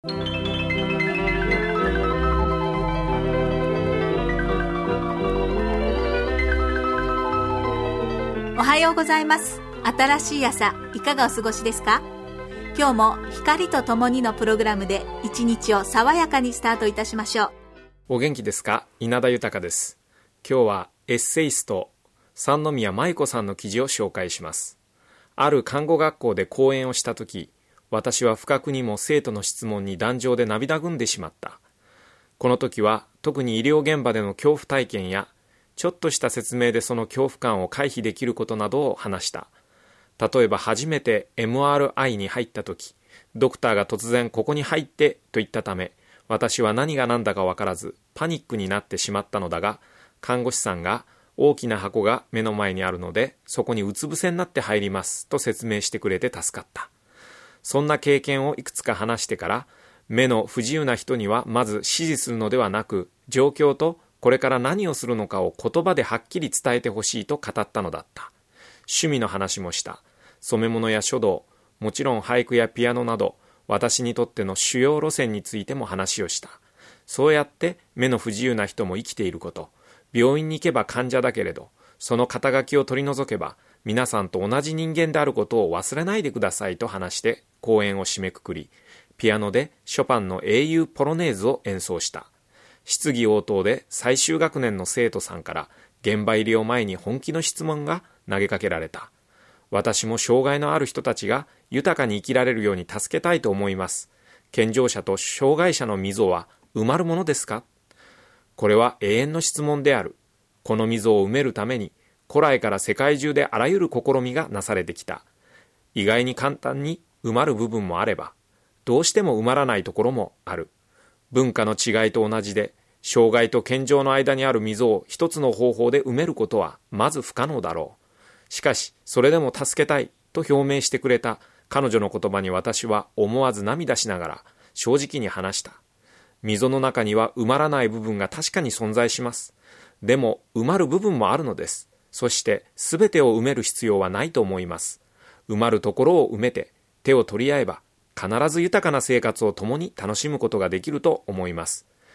おはようございます。新しい朝、いかがお過ごしですか？今日も光とともにのプログラムで一日を爽やかにスタートいたしましょう。 お元気ですか？稲田豊です。今日はエッセイスト三宮舞子さんの記事を紹介します。ある看護学校で講演をしたとき、私は不覚にも生徒の質問に壇上で涙ぐんでしまった。この時は特に医療現場での恐怖体験やちょっとした説明でその恐怖感を回避できることなどを話した。例えば初めて MRI に入ったとき、ドクターが突然ここに入ってと言ったため、私は何が何だか分からずパニックになってしまったのだが、看護師さんが大きな箱が目の前にあるので、そこにうつ伏せになって入りますと説明してくれて助かった。そんな経験をいくつか話してから、目の不自由な人にはまず指示するのではなく、状況とこれから何をするのかを言葉ではっきり伝えてほしいと語ったのだった。趣味の話もした。染め物や書道、もちろん俳句やピアノなど、私にとっての主要路線についても話をした。そうやって目の不自由な人も生きていること、病院に行けば患者だけれど、その肩書きを取り除けば、皆さんと同じ人間であることを忘れないでくださいと話して講演を締めくくり、ピアノでショパンの英雄ポロネーズを演奏した。質疑応答で最終学年の生徒さんから現場入りを前に本気の質問が投げかけられた。私も障害のある人たちが豊かに生きられるように助けたいと思います。健常者と障害者の溝は埋まるものですか？これは永遠の質問である。この溝を埋めるために古来から世界中であらゆる試みがなされてきた。意外に簡単に埋まる部分もあれば、どうしても埋まらないところもある。文化の違いと同じで、障害と健常の間にある溝を一つの方法で埋めることはまず不可能だろう。しかし、それでも助けたいと表明してくれた彼女の言葉に私は思わず涙しながら正直に話した。溝の中には埋まらない部分が確かに存在します。でも埋まる部分もあるのです。そして全てを埋める必要はないと思います。埋まるところを埋めて手を取り合えば、必ず豊かな生活を共に楽しむことができると思います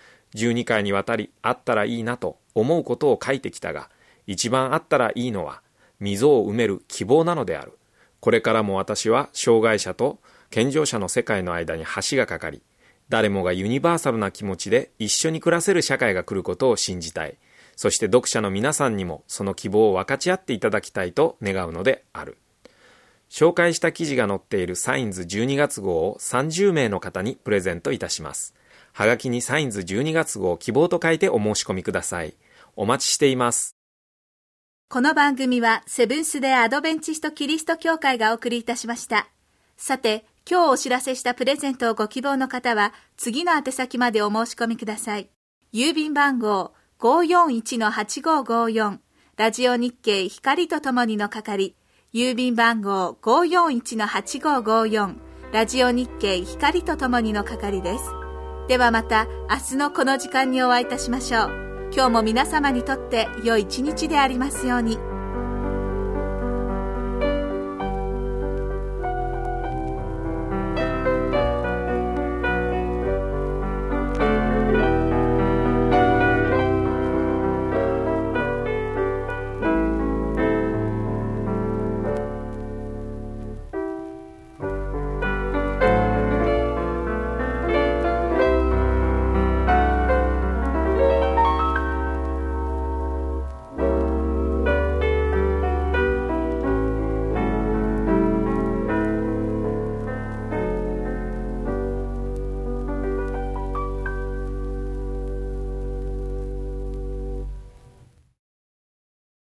。12回にわたりあったらいいなと思うことを書いてきたが、一番あったらいいのは溝を埋める希望なのである。これからも私は障害者と健常者の世界の間に橋がかかり、誰もがユニバーサルな気持ちで一緒に暮らせる社会が来ることを信じたい。そして読者の皆さんにもその希望を分かち合っていただきたいと願うのである。紹介した記事が載っているサインズ12月号を30名の方にプレゼントいたします。はがきにサインズ12月号希望と書いてお申し込みください。お待ちしています。 この番組はセブンス・デ・アドベンチスト・キリスト教会がお送りいたしました。さて、今日お知らせしたプレゼントをご希望の方は次の宛先までお申し込みください。郵便番号 541-8554 ラジオ日経光とともにの係、郵便番号 541-8554 ラジオ日経光とともにの係です。ではまた明日のこの時間にお会いいたしましょう。今日も皆様にとって良い一日でありますように。